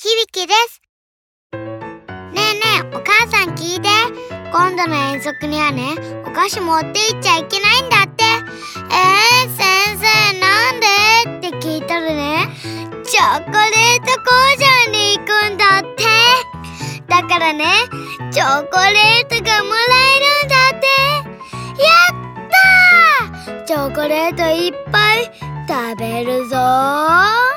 響です。ねえねえ、お母さん聞いて。今度の遠足にはね、お菓子持って行っちゃいけないんだって。先生なんでって聞いたらね、チョコレート工場に行くんだって。だからね、チョコレートがもらえるんだって。やったー！チョコレートいっぱい食べるぞー。